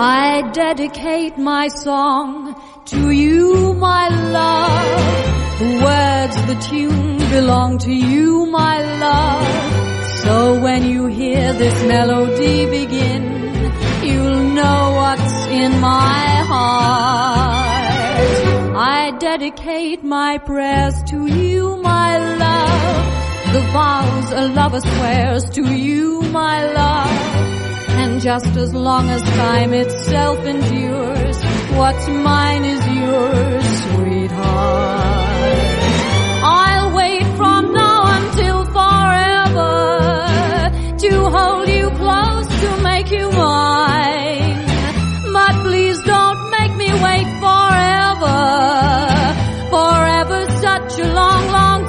I dedicate my song to you, my love. The words, the tune belong to you, my love. So when you hear this melody begin, you'll know what's in my heart. I dedicate my prayers to you, my love. The vows a lover swears to you, my love. And just as long as time itself endures, what's mine is yours, sweetheart. I'll wait from now until forever to hold you close, to make you mine. But please don't make me wait forever, forever, such a long, long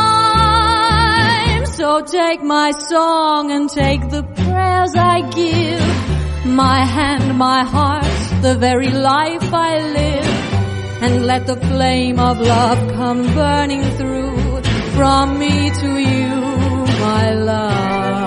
time. So take my song and take the prayers I give, my hand, my heart, the very life I live, and let the flame of love come burning through from me to you, my love.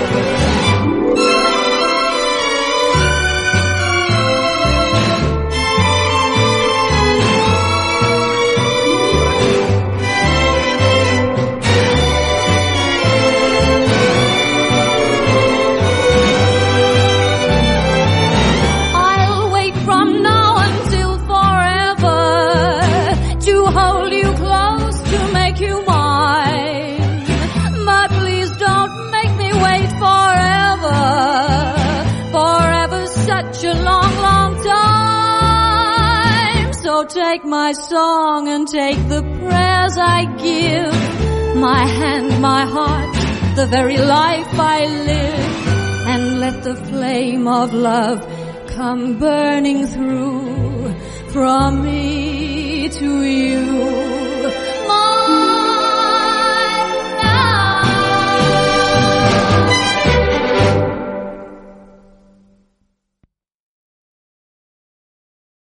Such a long, long time. So take my song and take the prayers I give, my hand, my heart, the very life I live, and let the flame of love come burning through from me to you.